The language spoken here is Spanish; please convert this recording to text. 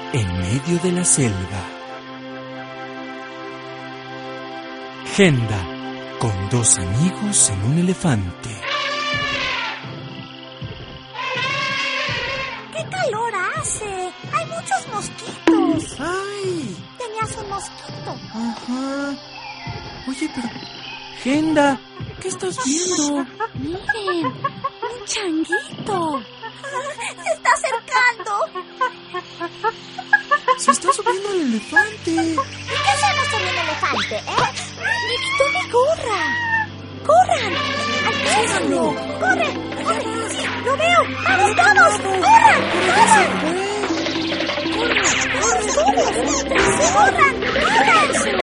en medio de la selva. Genda, con dos amigos en un elefante. ¡Qué calor hace! ¡Hay muchos mosquitos! ¡Ay! Tenías un mosquito. Ajá. Oye, pero... Genda, ¿qué estás viendo? Miren, un changuito. Se está acercando. Se está subiendo el elefante. ¿Y qué hacemos con un elefante, Me quitó mi gorra. ¡Corran! ¡Alcánzalo! ¡Corre! ¡Corre! ¡Sí, lo veo! ¡Vamos, vamos! ¡Corran! ¡Corran! ¡Corran! ¡Corran! ¡Corran! ¡Corran!